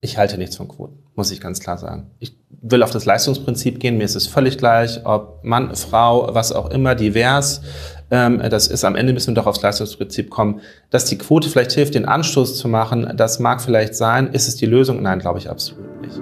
Ich halte nichts von Quoten, muss ich ganz klar sagen. Ich will auf das Leistungsprinzip gehen. Mir ist es völlig gleich, ob Mann, Frau, was auch immer, divers. Das ist am Ende, müssen wir doch aufs Leistungsprinzip kommen. Dass die Quote vielleicht hilft, den Anstoß zu machen, das mag vielleicht sein. Ist es die Lösung? Nein, glaube ich absolut nicht.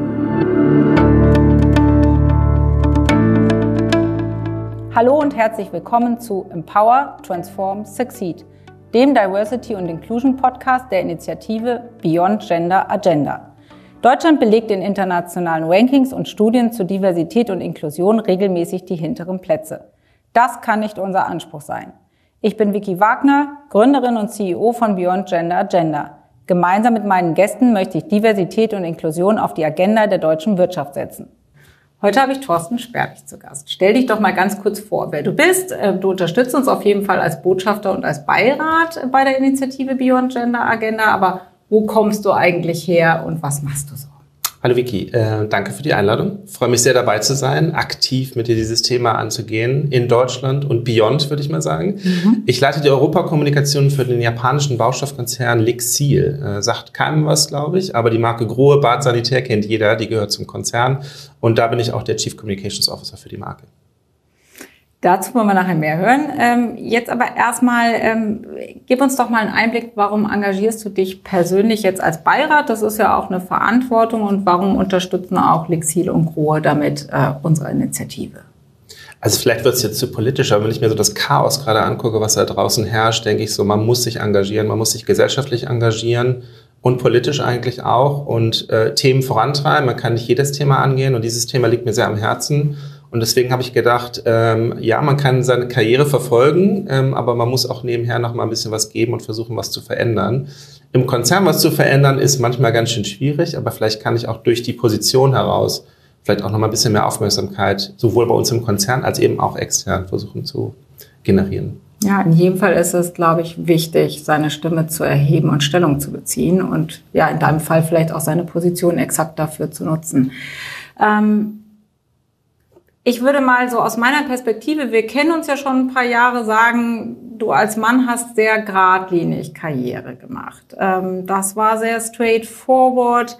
Hallo und herzlich willkommen zu Empower, Transform, Succeed, dem Diversity und Inclusion Podcast der Initiative Beyond Gender Agenda. Deutschland belegt in internationalen Rankings und Studien zu Diversität und Inklusion regelmäßig die hinteren Plätze. Das kann nicht unser Anspruch sein. Ich bin Vicky Wagner, Gründerin und CEO von Beyond Gender Agenda. Gemeinsam mit meinen Gästen möchte ich Diversität und Inklusion auf die Agenda der deutschen Wirtschaft setzen. Heute habe ich Thorsten Sperlich zu Gast. Stell dich doch mal ganz kurz vor, wer du bist. Du unterstützt uns auf jeden Fall als Botschafter und als Beirat bei der Initiative Beyond Gender Agenda. Aber wo kommst du eigentlich her und was machst du so? Hallo Vicky, danke für die Einladung. Ich freue mich sehr dabei zu sein, aktiv mit dir dieses Thema anzugehen, in Deutschland und beyond, würde ich mal sagen. Ich leite die Europakommunikation für den japanischen Baustoffkonzern Lixil. Sagt keinem was, glaube ich, aber die Marke Grohe Bad Sanitär kennt jeder, die gehört zum Konzern. Und da bin ich auch der Chief Communications Officer für die Marke. Dazu wollen wir nachher mehr hören. Jetzt aber erstmal, gib uns doch mal einen Einblick, warum engagierst du dich persönlich jetzt als Beirat? Das ist ja auch eine Verantwortung. Und warum unterstützen auch Lixil und Grohe damit unsere Initiative? Also vielleicht wird es jetzt zu politisch, aber wenn ich mir so das Chaos gerade angucke, was da draußen herrscht, denke ich so, man muss sich engagieren, man muss sich gesellschaftlich engagieren und politisch eigentlich auch und Themen vorantreiben. Man kann nicht jedes Thema angehen und dieses Thema liegt mir sehr am Herzen. Und deswegen habe ich gedacht, ja, man kann seine Karriere verfolgen, aber man muss auch nebenher noch mal ein bisschen was geben und versuchen, was zu verändern. Im Konzern was zu verändern ist manchmal ganz schön schwierig, aber vielleicht kann ich auch durch die Position heraus vielleicht auch noch mal ein bisschen mehr Aufmerksamkeit, sowohl bei uns im Konzern als eben auch extern versuchen zu generieren. Ja, in jedem Fall ist es, glaube ich, wichtig, seine Stimme zu erheben und Stellung zu beziehen und ja, in deinem Fall vielleicht auch seine Position exakt dafür zu nutzen. Ich würde mal so aus meiner Perspektive, wir kennen uns ja schon ein paar Jahre, sagen, du als Mann hast sehr geradlinig Karriere gemacht. Das war sehr straightforward.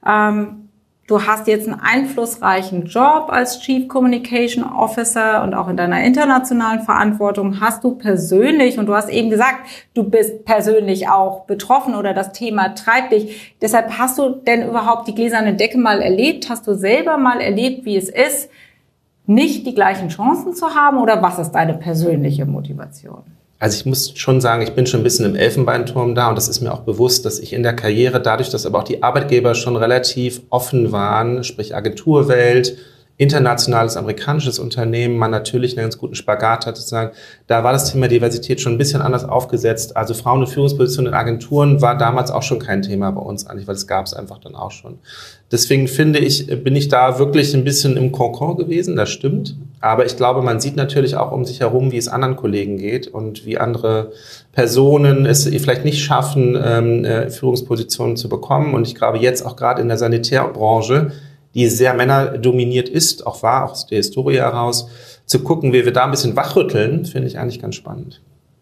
Du hast jetzt einen einflussreichen Job als Chief Communication Officer und auch in deiner internationalen Verantwortung hast du persönlich, und du hast eben gesagt, du bist persönlich auch betroffen oder das Thema treibt dich. Deshalb hast du denn überhaupt die gläserne Decke mal erlebt? Hast du selber mal erlebt, wie es ist, nicht die gleichen Chancen zu haben, oder was ist deine persönliche Motivation? Also ich muss schon sagen, ich bin schon ein bisschen im Elfenbeinturm da und das ist mir auch bewusst, dass ich in der Karriere, dadurch, dass aber auch die Arbeitgeber schon relativ offen waren, sprich Agenturwelt, internationales amerikanisches Unternehmen, man natürlich einen ganz guten Spagat hat, sozusagen. Da war das Thema Diversität schon ein bisschen anders aufgesetzt. Also Frauen- und Führungspositionen in Agenturen war damals auch schon kein Thema bei uns eigentlich, weil es gab es einfach dann auch schon. Deswegen finde ich, bin ich da wirklich ein bisschen im Kokon gewesen, das stimmt. Aber ich glaube, man sieht natürlich auch um sich herum, wie es anderen Kollegen geht und wie andere Personen es vielleicht nicht schaffen, Führungspositionen zu bekommen. Und ich glaube jetzt auch gerade in der Sanitärbranche, die sehr männerdominiert ist, auch war, auch aus der Historie heraus, zu gucken, wie wir da ein bisschen wachrütteln, finde ich eigentlich ganz spannend.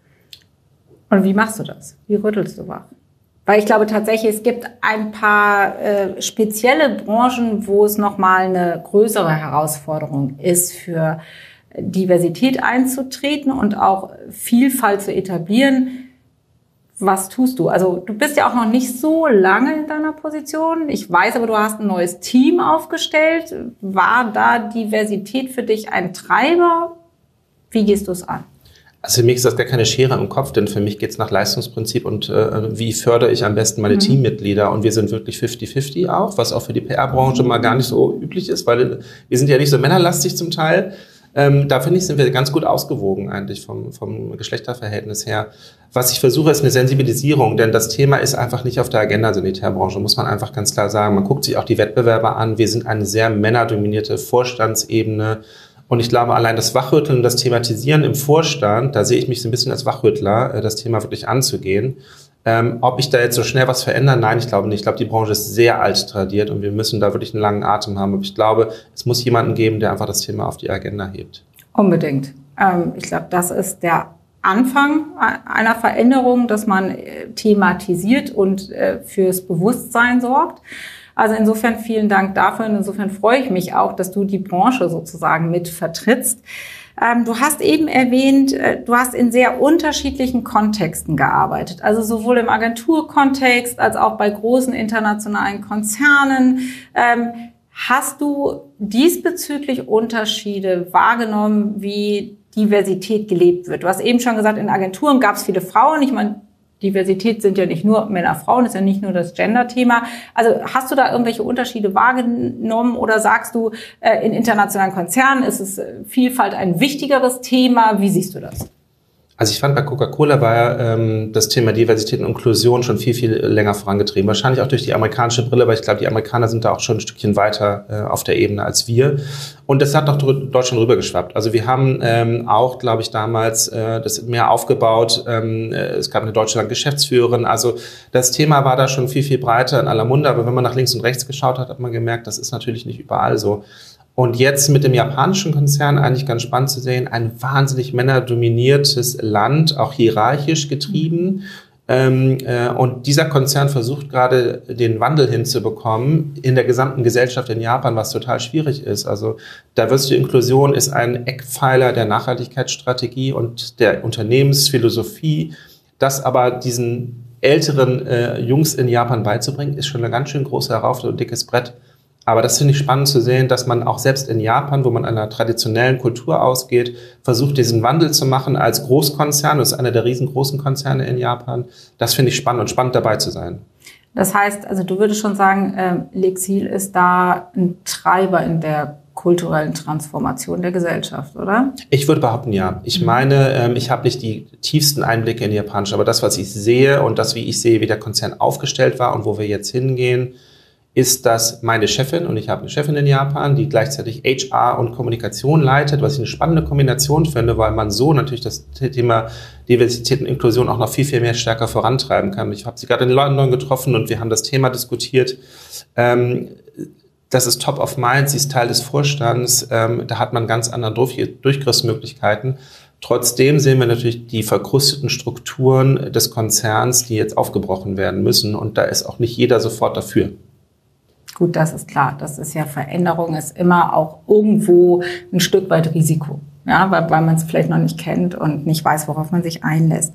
Und wie machst du das? Wie rüttelst du wach? Weil ich glaube tatsächlich, es gibt ein paar spezielle Branchen, wo es nochmal eine größere Herausforderung ist, für Diversität einzutreten und auch Vielfalt zu etablieren. Was tust du? Also du bist ja auch noch nicht so lange in deiner Position. Ich weiß aber, du hast ein neues Team aufgestellt. War da Diversität für dich ein Treiber? Wie gehst du es an? Also für mich ist das gar keine Schere im Kopf, denn für mich geht es nach Leistungsprinzip und wie fördere ich am besten meine Teammitglieder. Und wir sind wirklich 50-50 auch, was auch für die PR-Branche mal gar nicht so üblich ist, weil wir sind ja nicht so männerlastig zum Teil. Da finde ich, sind wir ganz gut ausgewogen eigentlich vom Geschlechterverhältnis her. Was ich versuche, ist eine Sensibilisierung, denn das Thema ist einfach nicht auf der Agenda Sanitärbranche, muss man einfach ganz klar sagen. Man guckt sich auch die Wettbewerber an. Wir sind eine sehr männerdominierte Vorstandsebene. Und ich glaube, allein das Wachrütteln, das Thematisieren im Vorstand, da sehe ich mich so ein bisschen als Wachrüttler, das Thema wirklich anzugehen. Ob ich da jetzt so schnell was verändere? Nein, ich glaube nicht. Ich glaube, die Branche ist sehr alt tradiert und wir müssen da wirklich einen langen Atem haben. Aber ich glaube, es muss jemanden geben, der einfach das Thema auf die Agenda hebt. Unbedingt. Ich glaube, das ist der Anfang einer Veränderung, dass man thematisiert und fürs Bewusstsein sorgt. Also insofern vielen Dank dafür und insofern freue ich mich auch, dass du die Branche sozusagen mit vertrittst. Du hast eben erwähnt, du hast in sehr unterschiedlichen Kontexten gearbeitet, also sowohl im Agenturkontext als auch bei großen internationalen Konzernen. Hast du diesbezüglich Unterschiede wahrgenommen, wie Diversität gelebt wird? Du hast eben schon gesagt, in Agenturen gab es viele Frauen. Ich meine, Diversität sind ja nicht nur Männer, Frauen, ist ja nicht nur das Gender-Thema. Also hast du da irgendwelche Unterschiede wahrgenommen oder sagst du, in internationalen Konzernen ist es Vielfalt ein wichtigeres Thema? Wie siehst du das? Also ich fand, bei Coca-Cola war das Thema Diversität und Inklusion schon viel, viel länger vorangetrieben. Wahrscheinlich auch durch die amerikanische Brille, weil ich glaube, die Amerikaner sind da auch schon ein Stückchen weiter auf der Ebene als wir. Und das hat nach Deutschland rübergeschwappt. Also wir haben auch, glaube ich, damals das mehr aufgebaut. Es gab eine deutsche Geschäftsführerin. Also das Thema war da schon viel, viel breiter in aller Munde. Aber wenn man nach links und rechts geschaut hat, hat man gemerkt, das ist natürlich nicht überall so. Und jetzt mit dem japanischen Konzern eigentlich ganz spannend zu sehen, ein wahnsinnig männerdominiertes Land, auch hierarchisch getrieben. Und dieser Konzern versucht gerade den Wandel hinzubekommen in der gesamten Gesellschaft in Japan, was total schwierig ist. Also Diversity Inklusion ist ein Eckpfeiler der Nachhaltigkeitsstrategie und der Unternehmensphilosophie. Das aber diesen älteren Jungs in Japan beizubringen, ist schon eine ganz schön große Herausforderung und dickes Brett. Aber das finde ich spannend zu sehen, dass man auch selbst in Japan, wo man einer traditionellen Kultur ausgeht, versucht, diesen Wandel zu machen als Großkonzern. Das ist einer der riesengroßen Konzerne in Japan. Das finde ich spannend und spannend dabei zu sein. Das heißt, also du würdest schon sagen, Lexil ist da ein Treiber in der kulturellen Transformation der Gesellschaft, oder? Ich würde behaupten, ja. Ich meine, ich habe nicht die tiefsten Einblicke in die japanische, aber das, was ich sehe und das, wie ich sehe, wie der Konzern aufgestellt war und wo wir jetzt hingehen, ist das meine Chefin, und ich habe eine Chefin in Japan, die gleichzeitig HR und Kommunikation leitet, was ich eine spannende Kombination finde, weil man so natürlich das Thema Diversität und Inklusion auch noch viel, viel mehr stärker vorantreiben kann. Ich habe sie gerade in London getroffen und wir haben das Thema diskutiert. Das ist top of mind, sie ist Teil des Vorstands, da hat man ganz andere Durchgriffsmöglichkeiten. Trotzdem sehen wir natürlich die verkrusteten Strukturen des Konzerns, die jetzt aufgebrochen werden müssen, und da ist auch nicht jeder sofort dafür. Gut, das ist klar. Das ist ja, Veränderung ist immer auch irgendwo ein Stück weit Risiko. Ja, weil man es vielleicht noch nicht kennt und nicht weiß, worauf man sich einlässt.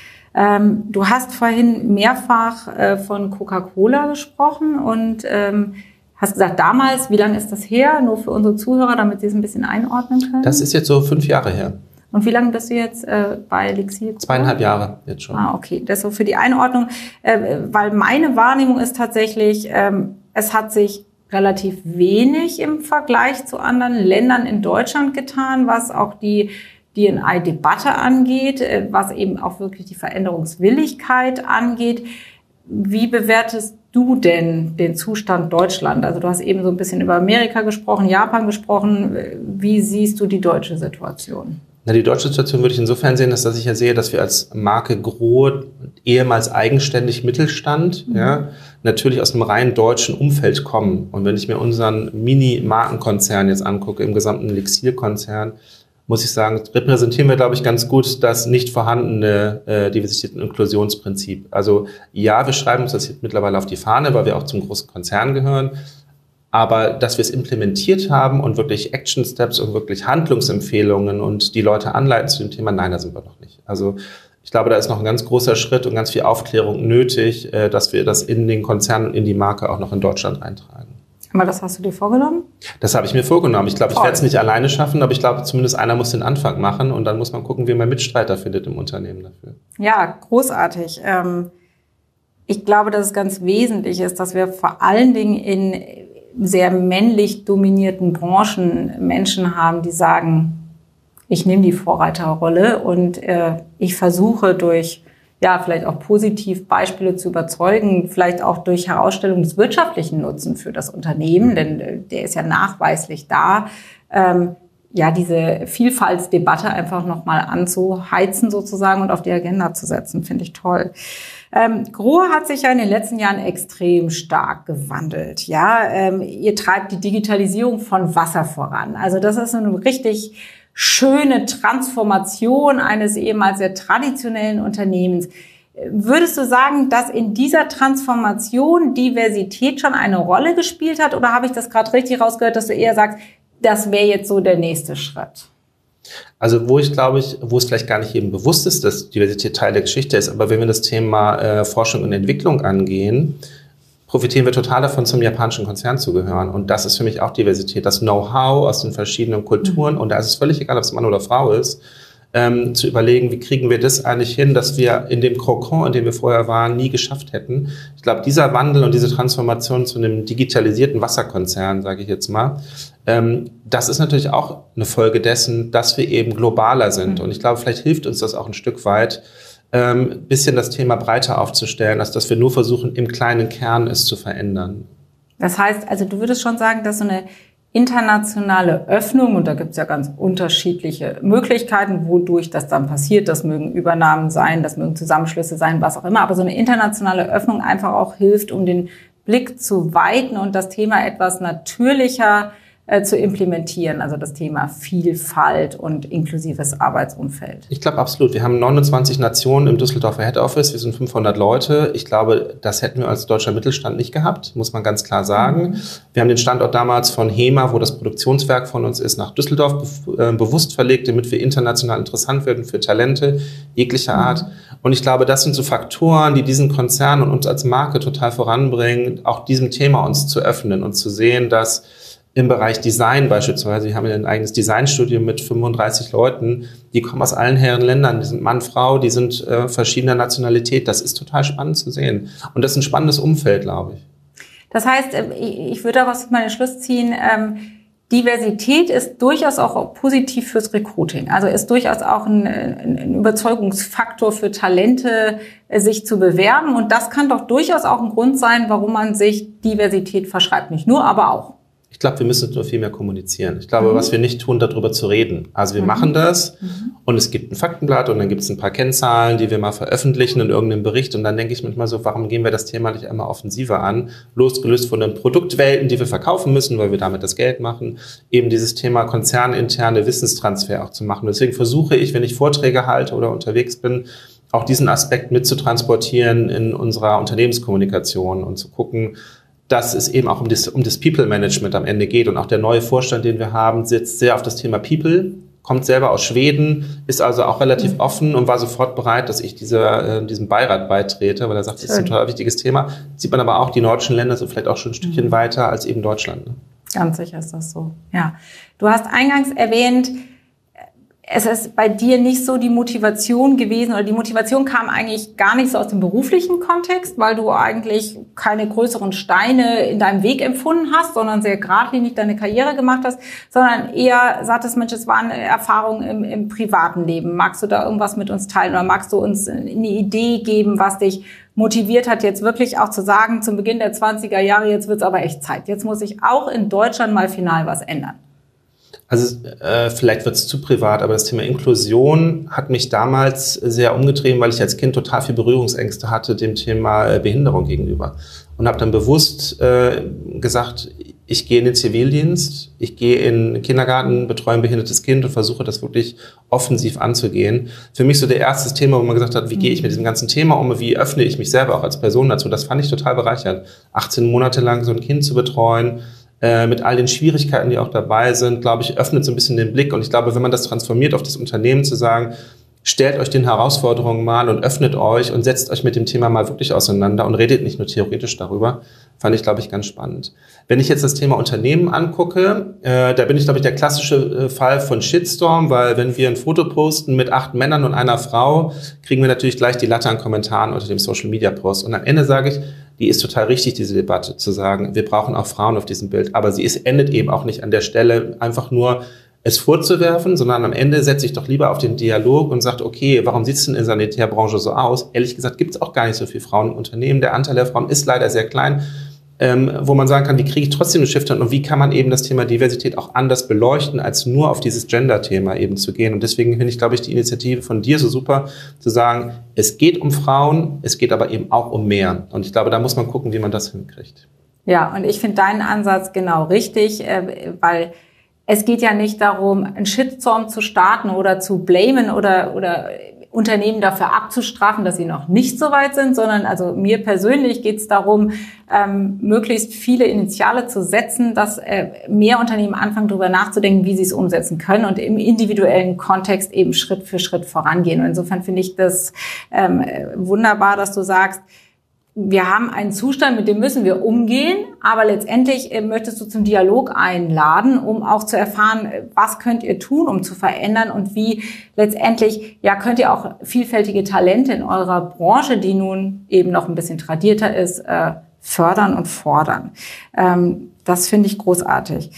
Du hast vorhin mehrfach von Coca-Cola gesprochen und hast gesagt, damals, wie lange ist das her? Nur für unsere Zuhörer, damit sie es ein bisschen einordnen können. Das ist jetzt so 5 Jahre her. Und wie lange bist du jetzt bei Lexil? 2,5 Jahre jetzt schon. Ah, okay. Das so für die Einordnung. Weil meine Wahrnehmung ist tatsächlich, es hat sich relativ wenig im Vergleich zu anderen Ländern in Deutschland getan, was auch die D&I-Debatte angeht, was eben auch wirklich die Veränderungswilligkeit angeht. Wie bewertest du denn den Zustand Deutschland? Also du hast eben so ein bisschen über Amerika gesprochen, Japan gesprochen. Wie siehst du die deutsche Situation? Na, die deutsche Situation würde ich insofern sehen, dass ich ja sehe, dass wir als Marke Grohe, ehemals eigenständig Mittelstand, ja, natürlich aus einem rein deutschen Umfeld kommen. Und wenn ich mir unseren Mini-Markenkonzern jetzt angucke, im gesamten Lexil-Konzern, muss ich sagen, repräsentieren wir, glaube ich, ganz gut das nicht vorhandene Diversität- und Inklusionsprinzip. Also ja, wir schreiben uns das jetzt mittlerweile auf die Fahne, weil wir auch zum großen Konzern gehören. Aber dass wir es implementiert haben und wirklich Action Steps und wirklich Handlungsempfehlungen und die Leute anleiten zu dem Thema, nein, da sind wir noch nicht. Also ich glaube, da ist noch ein ganz großer Schritt und ganz viel Aufklärung nötig, dass wir das in den Konzern und in die Marke auch noch in Deutschland eintragen. Aber das hast du dir vorgenommen? Das habe ich mir vorgenommen. Ich glaube, ich werde es nicht alleine schaffen, aber ich glaube, zumindest einer muss den Anfang machen und dann muss man gucken, wie man Mitstreiter findet im Unternehmen dafür. Ja, großartig. Ich glaube, dass es ganz wesentlich ist, dass wir vor allen Dingen in sehr männlich dominierten Branchen Menschen haben, die sagen, ich nehme die Vorreiterrolle und ich versuche durch, ja, vielleicht auch positiv Beispiele zu überzeugen, vielleicht auch durch Herausstellung des wirtschaftlichen Nutzen für das Unternehmen, denn der ist ja nachweislich da, ja, diese Vielfaltsdebatte einfach nochmal anzuheizen sozusagen und auf die Agenda zu setzen, finde ich toll. Grohe hat sich ja in den letzten Jahren extrem stark gewandelt. Ja, ihr treibt die Digitalisierung von Wasser voran. Also das ist eine richtig schöne Transformation eines ehemals sehr traditionellen Unternehmens. Würdest du sagen, dass in dieser Transformation Diversität schon eine Rolle gespielt hat? Oder habe ich das gerade richtig rausgehört, dass du eher sagst, das wäre jetzt so der nächste Schritt? Also wo es vielleicht gar nicht jedem bewusst ist, dass Diversität Teil der Geschichte ist, aber wenn wir das Thema Forschung und Entwicklung angehen, profitieren wir total davon, zum japanischen Konzern zu gehören. Und das ist für mich auch Diversität, das Know-how aus den verschiedenen Kulturen. Und da ist es völlig egal, ob es Mann oder Frau ist, zu überlegen, wie kriegen wir das eigentlich hin, dass wir in dem Kokon, in dem wir vorher waren, nie geschafft hätten. Ich glaube, dieser Wandel und diese Transformation zu einem digitalisierten Wasserkonzern, sage ich jetzt mal, das ist natürlich auch eine Folge dessen, dass wir eben globaler sind. Und ich glaube, vielleicht hilft uns das auch ein Stück weit, bisschen das Thema breiter aufzustellen, als dass wir nur versuchen, im kleinen Kern es zu verändern. Das heißt, also du würdest schon sagen, dass so eine internationale Öffnung, und da gibt es ja ganz unterschiedliche Möglichkeiten, wodurch das dann passiert. Das mögen Übernahmen sein, das mögen Zusammenschlüsse sein, was auch immer. Aber so eine internationale Öffnung einfach auch hilft, um den Blick zu weiten und das Thema etwas natürlicher zu implementieren, also das Thema Vielfalt und inklusives Arbeitsumfeld. Ich glaube absolut. Wir haben 29 Nationen im Düsseldorfer Head Office. Wir sind 500 Leute. Ich glaube, das hätten wir als deutscher Mittelstand nicht gehabt, muss man ganz klar sagen. Wir haben den Standort damals von HEMA, wo das Produktionswerk von uns ist, nach Düsseldorf bewusst verlegt, damit wir international interessant werden für Talente jeglicher Art. Und ich glaube, das sind so Faktoren, die diesen Konzern und uns als Marke total voranbringen, auch diesem Thema uns zu öffnen und zu sehen, dass im Bereich Design beispielsweise, wir haben ja ein eigenes Designstudio mit 35 Leuten, die kommen aus allen Herren Ländern, die sind Mann, Frau, die sind verschiedener Nationalität. Das ist total spannend zu sehen. Und das ist ein spannendes Umfeld, glaube ich. Das heißt, ich würde daraus mal den Schluss ziehen, Diversität ist durchaus auch positiv fürs Recruiting. Also ist durchaus auch ein Überzeugungsfaktor für Talente, sich zu bewerben. Und das kann doch durchaus auch ein Grund sein, warum man sich Diversität verschreibt. Nicht nur, aber auch. Ich glaube, wir müssen nur viel mehr kommunizieren. Ich glaube, was wir nicht tun, darüber zu reden. Also wir machen das und es gibt ein Faktenblatt und dann gibt es ein paar Kennzahlen, die wir mal veröffentlichen in irgendeinem Bericht. Und dann denke ich manchmal so, warum gehen wir das Thema nicht einmal offensiver an? Losgelöst von den Produktwelten, die wir verkaufen müssen, weil wir damit das Geld machen, eben dieses Thema konzerninterne Wissenstransfer auch zu machen. Deswegen versuche ich, wenn ich Vorträge halte oder unterwegs bin, auch diesen Aspekt mitzutransportieren in unserer Unternehmenskommunikation und zu gucken, dass es eben auch um das People-Management am Ende geht. Und auch der neue Vorstand, den wir haben, sitzt sehr auf das Thema People, kommt selber aus Schweden, ist also auch relativ offen und war sofort bereit, dass ich diesem Beirat beitrete, weil er sagt, das ist ein total wichtiges Thema. Sieht man aber auch, die nordischen Länder sind vielleicht auch schon ein Stückchen weiter als eben Deutschland. Ne? Ganz sicher ist das so, ja. Du hast eingangs erwähnt, es ist bei dir nicht so die Motivation gewesen, oder die Motivation kam eigentlich gar nicht so aus dem beruflichen Kontext, weil du eigentlich keine größeren Steine in deinem Weg empfunden hast, sondern sehr geradlinig deine Karriere gemacht hast, sondern eher sagtest, Mensch, es war eine Erfahrung im privaten Leben. Magst du da irgendwas mit uns teilen oder magst du uns eine Idee geben, was dich motiviert hat, jetzt wirklich auch zu sagen, zum Beginn der 20er Jahre, jetzt wird's aber echt Zeit. Jetzt muss sich auch in Deutschland mal final was ändern. Also vielleicht wird es zu privat, aber das Thema Inklusion hat mich damals sehr umgetrieben, weil ich als Kind total viel Berührungsängste hatte dem Thema Behinderung gegenüber. Und habe dann bewusst gesagt, ich gehe in den Zivildienst, ich gehe in den Kindergarten, betreue ein behindertes Kind und versuche das wirklich offensiv anzugehen. Für mich so der erste Thema, wo man gesagt hat, wie gehe ich mit diesem ganzen Thema um, wie öffne ich mich selber auch als Person dazu, das fand ich total bereichernd. 18 Monate lang so ein Kind zu betreuen, mit all den Schwierigkeiten, die auch dabei sind, glaube ich, öffnet so ein bisschen den Blick. Und ich glaube, wenn man das transformiert auf das Unternehmen, zu sagen, stellt euch den Herausforderungen mal und öffnet euch und setzt euch mit dem Thema mal wirklich auseinander und redet nicht nur theoretisch darüber, fand ich, glaube ich, ganz spannend. Wenn ich jetzt das Thema Unternehmen angucke, da bin ich, glaube ich, der klassische Fall von Shitstorm, weil wenn wir ein Foto posten mit 8 Männern und einer Frau, kriegen wir natürlich gleich die Latte an Kommentaren unter dem Social-Media-Post. Und am Ende sage ich, die ist total richtig, diese Debatte, zu sagen, wir brauchen auch Frauen auf diesem Bild. Aber endet eben auch nicht an der Stelle, einfach nur es vorzuwerfen, sondern am Ende setze ich doch lieber auf den Dialog und sage, okay, warum sieht es denn in der Sanitärbranche so aus? Ehrlich gesagt gibt es auch gar nicht so viele Frauen im Unternehmen. Der Anteil der Frauen ist leider sehr klein, wo man sagen kann, wie kriege ich trotzdem eine Shift und wie kann man eben das Thema Diversität auch anders beleuchten, als nur auf dieses Gender-Thema eben zu gehen. Und deswegen finde ich, glaube ich, die Initiative von dir so super, zu sagen, es geht um Frauen, es geht aber eben auch um mehr. Und ich glaube, da muss man gucken, wie man das hinkriegt. Ja, und ich finde deinen Ansatz genau richtig, weil es geht ja nicht darum, einen Shitstorm zu starten oder zu blamen oder Unternehmen dafür abzustrafen, dass sie noch nicht so weit sind, sondern also mir persönlich geht es darum, möglichst viele Initiale zu setzen, dass mehr Unternehmen anfangen, darüber nachzudenken, wie sie es umsetzen können und im individuellen Kontext eben Schritt für Schritt vorangehen. Und insofern finde ich das wunderbar, dass du sagst, wir haben einen Zustand, mit dem müssen wir umgehen, aber letztendlich möchtest du zum Dialog einladen, um auch zu erfahren, was könnt ihr tun, um zu verändern und wie letztendlich, ja, könnt ihr auch vielfältige Talente in eurer Branche, die nun eben noch ein bisschen tradierter ist, fördern und fordern. Das finde ich großartig.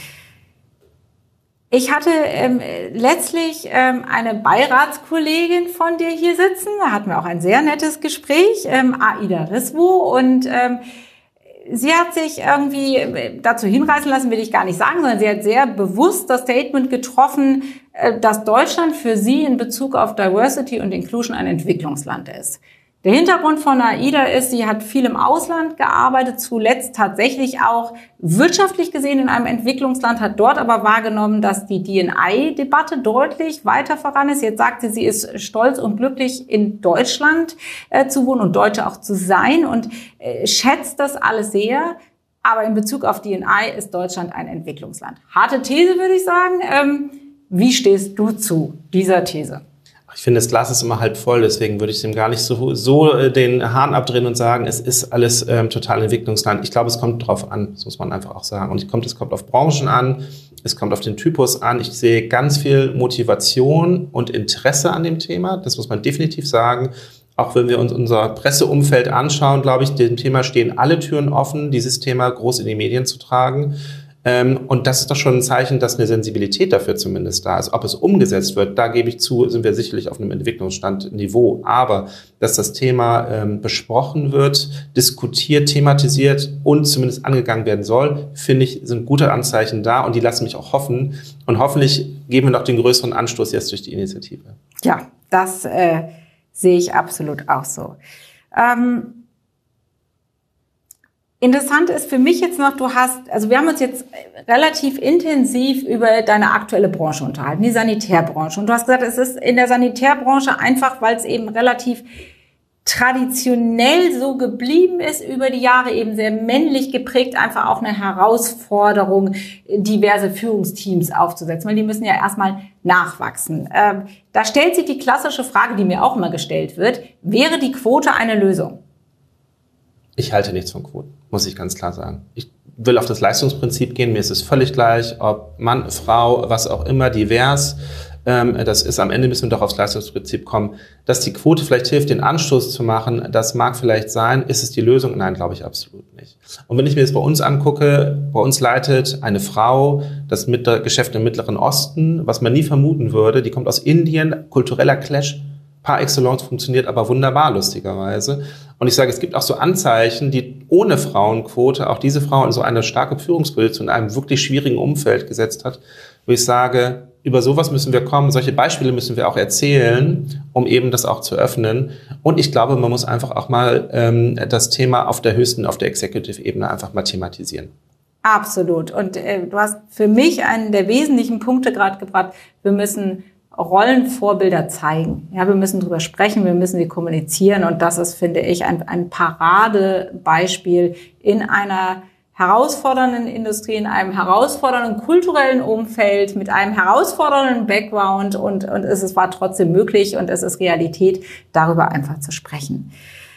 Ich hatte letztlich eine Beiratskollegin von dir hier sitzen. Da hatten wir auch ein sehr nettes Gespräch, Aida Riswo. Und sie hat sich irgendwie dazu hinreißen lassen, will ich gar nicht sagen, sondern sie hat sehr bewusst das Statement getroffen, dass Deutschland für sie in Bezug auf Diversity und Inclusion ein Entwicklungsland ist. Der Hintergrund von Aida ist, sie hat viel im Ausland gearbeitet, zuletzt tatsächlich auch wirtschaftlich gesehen in einem Entwicklungsland, hat dort aber wahrgenommen, dass die D&I-Debatte deutlich weiter voran ist. Jetzt sagt sie ist stolz und glücklich, in Deutschland zu wohnen und Deutsche auch zu sein und schätzt das alles sehr. Aber in Bezug auf D&I ist Deutschland ein Entwicklungsland. Harte These, würde ich sagen. Wie stehst du zu dieser These? Ich finde, das Glas ist immer halb voll, deswegen würde ich dem gar nicht so den Hahn abdrehen und sagen, es ist alles total Entwicklungsland. Ich glaube, es kommt drauf an, das muss man einfach auch sagen. Und es kommt auf Branchen an, es kommt auf den Typus an. Ich sehe ganz viel Motivation und Interesse an dem Thema, das muss man definitiv sagen. Auch wenn wir uns unser Presseumfeld anschauen, glaube ich, dem Thema stehen alle Türen offen, dieses Thema groß in die Medien zu tragen. Und das ist doch schon ein Zeichen, dass eine Sensibilität dafür zumindest da ist. Ob es umgesetzt wird, da gebe ich zu, sind wir sicherlich auf einem Entwicklungsstandniveau. Aber dass das Thema besprochen wird, diskutiert, thematisiert und zumindest angegangen werden soll, finde ich, sind gute Anzeichen da und die lassen mich auch hoffen. Und hoffentlich geben wir noch den größeren Anstoß jetzt durch die Initiative. Ja, das sehe ich absolut auch so. Interessant ist für mich jetzt noch, wir haben uns jetzt relativ intensiv über deine aktuelle Branche unterhalten, die Sanitärbranche. Und du hast gesagt, es ist in der Sanitärbranche einfach, weil es eben relativ traditionell so geblieben ist, über die Jahre eben sehr männlich geprägt, einfach auch eine Herausforderung, diverse Führungsteams aufzusetzen, weil die müssen ja erstmal nachwachsen. Da stellt sich die klassische Frage, die mir auch immer gestellt wird, wäre die Quote eine Lösung? Ich halte nichts von Quoten, muss ich ganz klar sagen. Ich will auf das Leistungsprinzip gehen. Mir ist es völlig gleich, ob Mann, Frau, was auch immer, divers. Das ist am Ende müssen wir doch aufs Leistungsprinzip kommen. Dass die Quote vielleicht hilft, den Anstoß zu machen, das mag vielleicht sein. Ist es die Lösung? Nein, glaube ich absolut nicht. Und wenn ich mir das bei uns angucke, bei uns leitet eine Frau das Geschäft im Mittleren Osten, was man nie vermuten würde. Die kommt aus Indien, kultureller Clash. Par excellence funktioniert aber wunderbar, lustigerweise. Und ich sage, es gibt auch so Anzeichen, die ohne Frauenquote auch diese Frau in so eine starke Führungsposition in einem wirklich schwierigen Umfeld gesetzt hat, wo ich sage, über sowas müssen wir kommen, solche Beispiele müssen wir auch erzählen, um eben das auch zu öffnen. Und ich glaube, man muss einfach auch mal das Thema auf der Executive-Ebene einfach mal thematisieren. Absolut. Und du hast für mich einen der wesentlichen Punkte gerade gebracht, wir müssen Rollenvorbilder zeigen. Ja, wir müssen drüber sprechen, wir müssen sie kommunizieren und das ist, finde ich, ein Paradebeispiel in einer herausfordernden Industrie, in einem herausfordernden kulturellen Umfeld, mit einem herausfordernden Background und es war trotzdem möglich und es ist Realität, darüber einfach zu sprechen.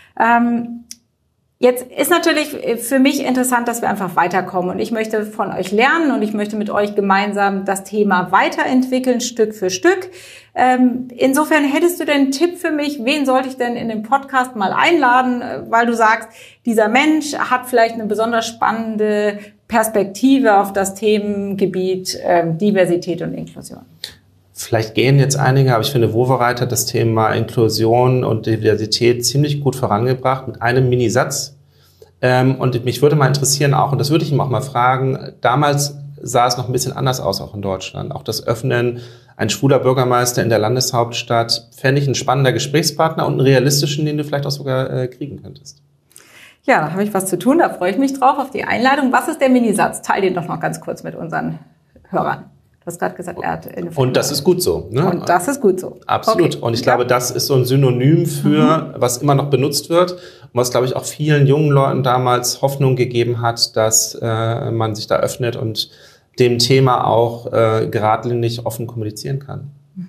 Jetzt ist natürlich für mich interessant, dass wir einfach weiterkommen und ich möchte von euch lernen und ich möchte mit euch gemeinsam das Thema weiterentwickeln, Stück für Stück. Insofern hättest du denn einen Tipp für mich, wen sollte ich denn in den Podcast mal einladen, weil du sagst, dieser Mensch hat vielleicht eine besonders spannende Perspektive auf das Themengebiet Diversität und Inklusion. Vielleicht gehen jetzt einige, aber ich finde, Wowereit hat das Thema Inklusion und Diversität ziemlich gut vorangebracht mit einem Minisatz. Und mich würde mal interessieren auch, und das würde ich ihm auch mal fragen, damals sah es noch ein bisschen anders aus, auch in Deutschland. Auch das Öffnen, ein schwuler Bürgermeister in der Landeshauptstadt, fände ich ein spannender Gesprächspartner und einen realistischen, den du vielleicht auch sogar kriegen könntest. Ja, da habe ich was zu tun, da freue ich mich drauf, auf die Einladung. Was ist der Minisatz? Teil den doch noch ganz kurz mit unseren Hörern. Du hast gerade gesagt, er hat eine Und das ist gut so. Ne? Und das ist gut so. Absolut. Okay. Und ich glaube, das ist so ein Synonym für, was immer noch benutzt wird und was, glaube ich, auch vielen jungen Leuten damals Hoffnung gegeben hat, dass man sich da öffnet und dem Thema auch geradlinig offen kommunizieren kann.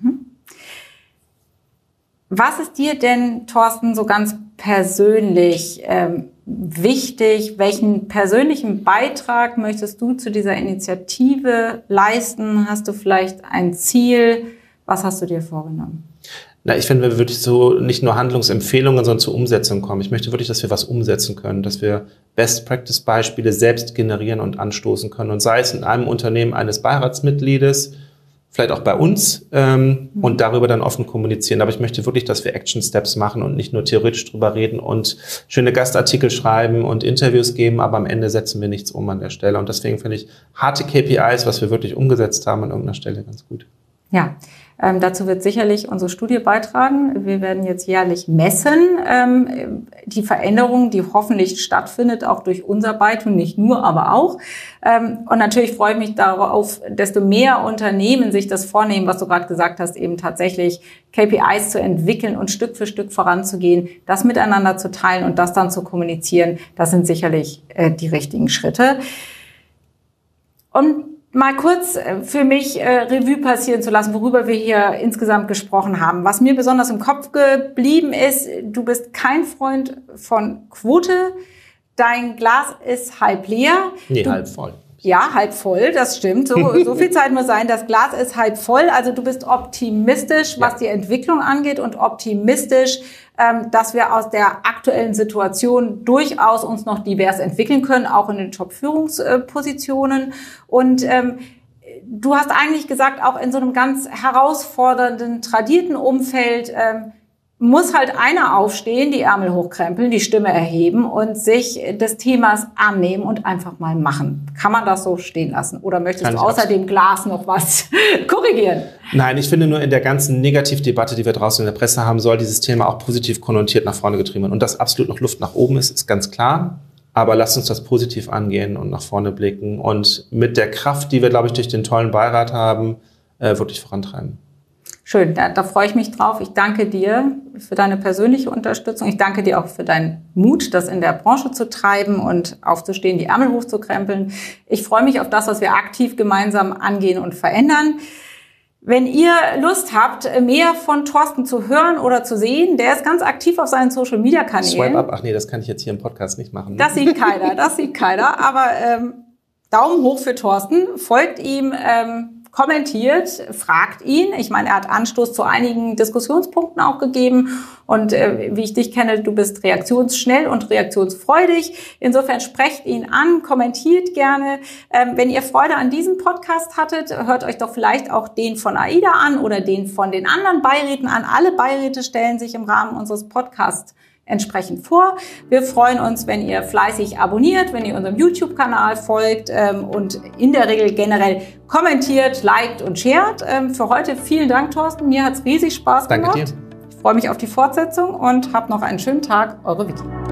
Was ist dir denn, Thorsten, so ganz persönlich wichtig? Welchen persönlichen Beitrag möchtest du zu dieser Initiative leisten? Hast du vielleicht ein Ziel? Was hast du dir vorgenommen? Na, ich finde, wenn wir wirklich so nicht nur Handlungsempfehlungen, sondern zur Umsetzung kommen. Ich möchte wirklich, dass wir was umsetzen können, dass wir Best-Practice-Beispiele selbst generieren und anstoßen können. Und sei es in einem Unternehmen eines Beiratsmitgliedes, vielleicht auch bei uns und darüber dann offen kommunizieren. Aber ich möchte wirklich, dass wir Action-Steps machen und nicht nur theoretisch drüber reden und schöne Gastartikel schreiben und Interviews geben, aber am Ende setzen wir nichts um an der Stelle. Und deswegen finde ich harte KPIs, was wir wirklich umgesetzt haben, an irgendeiner Stelle ganz gut. Ja, dazu wird sicherlich unsere Studie beitragen. Wir werden jetzt jährlich messen, die Veränderung, die hoffentlich stattfindet, auch durch unser Beitrag, nicht nur, aber auch. Und natürlich freue ich mich darauf, desto mehr Unternehmen sich das vornehmen, was du gerade gesagt hast, eben tatsächlich KPIs zu entwickeln und Stück für Stück voranzugehen, das miteinander zu teilen und das dann zu kommunizieren. Das sind sicherlich die richtigen Schritte. Und mal kurz für mich Revue passieren zu lassen, worüber wir hier insgesamt gesprochen haben. Was mir besonders im Kopf geblieben ist, du bist kein Freund von Quote. Dein Glas ist halb leer. Nee, halb voll. Ja, halb voll, das stimmt. So viel Zeit muss sein. Das Glas ist halb voll. Also du bist optimistisch, was die Entwicklung angeht und optimistisch, dass wir aus der aktuellen Situation durchaus uns noch divers entwickeln können, auch in den Top-Führungspositionen. Und du hast eigentlich gesagt, auch in so einem ganz herausfordernden, tradierten Umfeld muss halt einer aufstehen, die Ärmel hochkrempeln, die Stimme erheben und sich des Themas annehmen und einfach mal machen. Kann man das so stehen lassen? Oder möchtest du außer dem Glas noch was korrigieren? Nein, ich finde nur in der ganzen Negativdebatte, die wir draußen in der Presse haben, soll dieses Thema auch positiv konnotiert nach vorne getrieben werden. Und dass absolut noch Luft nach oben ist ganz klar. Aber lasst uns das positiv angehen und nach vorne blicken und mit der Kraft, die wir, glaube ich, durch den tollen Beirat haben, wirklich vorantreiben. Schön, da freue ich mich drauf. Ich danke dir für deine persönliche Unterstützung. Ich danke dir auch für deinen Mut, das in der Branche zu treiben und aufzustehen, die Ärmel hochzukrempeln. Ich freue mich auf das, was wir aktiv gemeinsam angehen und verändern. Wenn ihr Lust habt, mehr von Thorsten zu hören oder zu sehen, der ist ganz aktiv auf seinen Social-Media-Kanälen. Swipe up, ach nee, das kann ich jetzt hier im Podcast nicht machen. Ne? Das sieht keiner. Aber Daumen hoch für Thorsten, folgt ihm, kommentiert, fragt ihn. Ich meine, er hat Anstoß zu einigen Diskussionspunkten auch gegeben. Und wie ich dich kenne, du bist reaktionsschnell und reaktionsfreudig. Insofern sprecht ihn an, kommentiert gerne. Wenn ihr Freude an diesem Podcast hattet, hört euch doch vielleicht auch den von AIDA an oder den von den anderen Beiräten an. Alle Beiräte stellen sich im Rahmen unseres Podcasts entsprechend vor. Wir freuen uns, wenn ihr fleißig abonniert, wenn ihr unserem YouTube-Kanal folgt und in der Regel generell kommentiert, liked und shared. Für heute vielen Dank, Thorsten. Mir hat's riesig Spaß gemacht. Danke dir. Ich freue mich auf die Fortsetzung und habt noch einen schönen Tag. Eure Vicky.